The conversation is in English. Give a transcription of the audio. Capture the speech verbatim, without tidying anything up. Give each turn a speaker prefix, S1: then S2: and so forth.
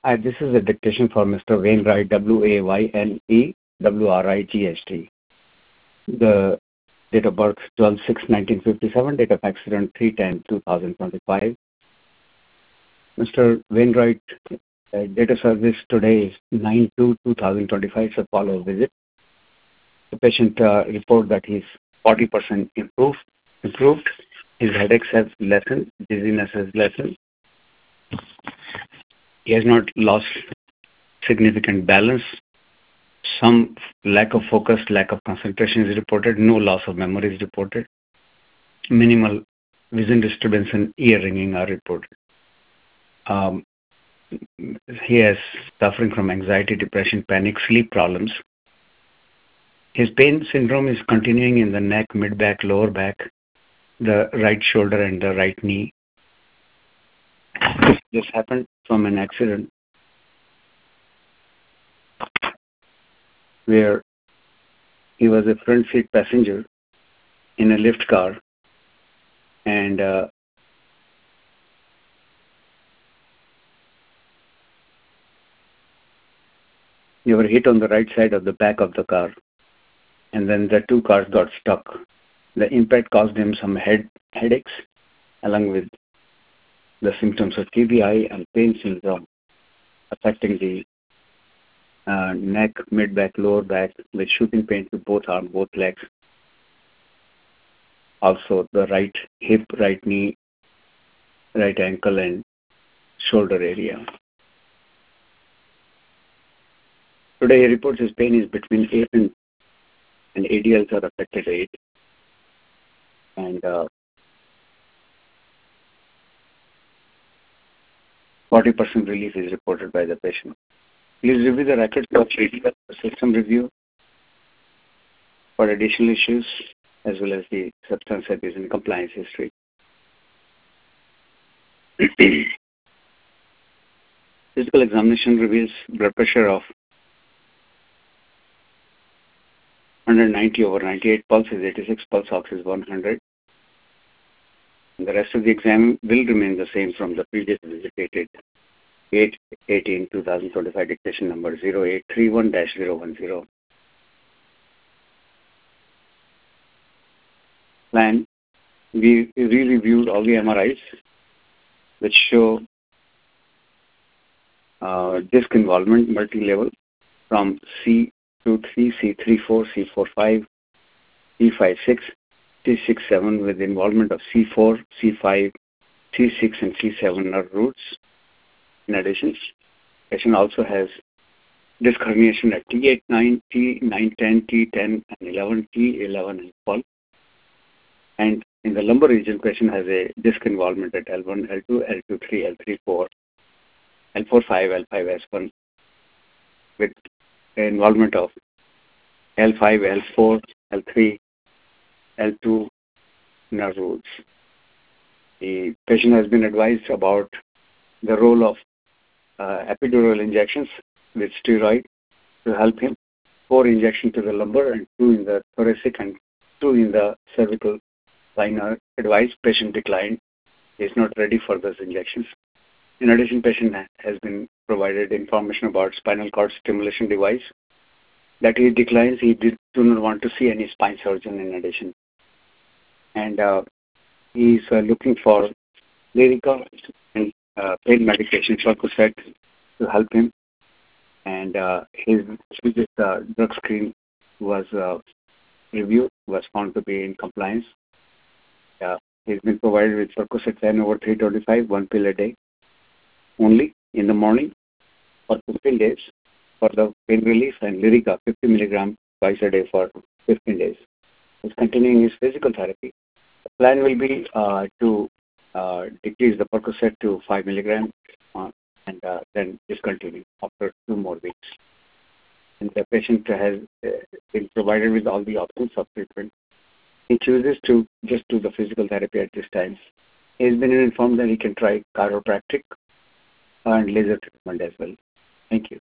S1: Hi, this is a dictation for Mister Wainwright, W A Y N E W R I G H T. The date of birth twelve six nineteen fifty-seven, date of accident three ten two thousand twenty-five. Mister Wainwright, uh, date of service today is nine two two thousand twenty-five, so follow visit. The patient uh, report that he's forty percent improved. improved. His headaches have lessened, dizziness has lessened. He has not lost significant balance. Some lack of focus, lack of concentration is reported. No loss of memory is reported. Minimal vision disturbance and ear ringing are reported. Um, he is suffering from anxiety, depression, panic, sleep problems. His pain syndrome is continuing in the neck, mid-back, lower back, the right shoulder and the right knee. This happened from an accident where he was a front seat passenger in a lift car, and uh, they were hit on the right side of the back of the car, and then the two cars got stuck. The impact caused him some head headaches, along with the symptoms of T B I and pain syndrome affecting the uh, neck, mid-back, lower back, with shooting pain to both arms, both legs. Also, the right hip, right knee, right ankle, and shoulder area. Today, he reports his pain is between eight and, and A D Ls are affected eight. And uh, forty percent relief is reported by the patient. Please review the records of system review for additional issues, as well as the substance abuse and compliance history. Physical examination reveals blood pressure of one ninety over ninety-eight, pulse is eighty-six, pulse ox is one hundred. And the rest of the exam will remain the same from the previous visit dated eight eighteen twenty twenty-five, dictation number zero eight three one dash zero one zero. Plan, we re-reviewed all the M R Is which show uh, disc involvement multi-level from C two three, C three four, C four five, C five six, C six seven, with involvement of C four, C five, C six, and C seven nerve roots. In addition, patient also has disc herniation at T eight nine, T nine ten, T ten, and eleven, T eleven, and twelve. And in the lumbar region, patient has a disc involvement at L one, L two, L two three, L three four, L four five, L five S one, with involvement of L five, L four, L three, L two nerve roots. The patient has been advised about the role of uh, epidural injections with steroid to help him. Four injections to the lumbar and two in the thoracic and two in the cervical spine are advised. Patient declined. He is not ready for those injections. In addition, patient has been provided information about spinal cord stimulation device that he declines. He did, do not want to see any spine surgeon in addition. And uh, he is uh, looking for Lyrica and uh, pain medication, Percocet, to help him. And uh, his previous uh, drug screen was uh, reviewed, was found to be in compliance. Uh, he's been provided with Percocet ten over three twenty-five, one pill a day, only in the morning for fifteen days for the pain relief, and Lyrica fifty milligrams twice a day for fifteen days. He's continuing his physical therapy. The plan will be uh, to uh, decrease the Percocet to five milligrams uh, and uh, then discontinue after two more weeks. And the patient has uh, been provided with all the options of treatment. He chooses to just do the physical therapy at this time. He has been informed that he can try chiropractic and laser treatment as well. Thank you.